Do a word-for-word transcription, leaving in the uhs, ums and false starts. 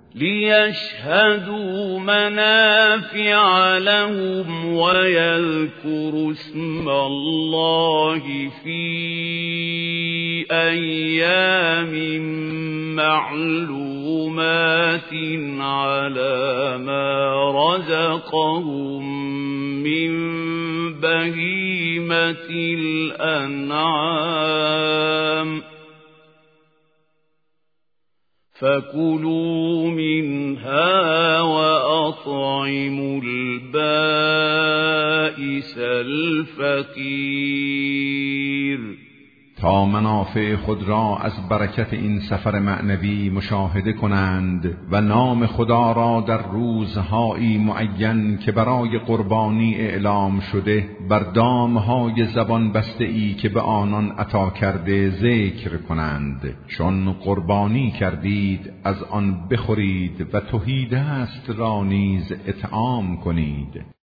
ليشهدوا منافع لهم ويذكروا اسم الله في أيام معلومات على ما رزقهم من بهيمة الأنعام فكلوا منها وأطعموا البائس الفقير. تا منافع خود را از برکت این سفر معنوی مشاهده کنند و نام خدا را در روزهایی معین که برای قربانی اعلام شده بر دامهای زبان بسته ای که به آنان عطا کرده ذکر کنند. چون قربانی کردید از آن بخورید و تهی دست را نیز اطعام کنید.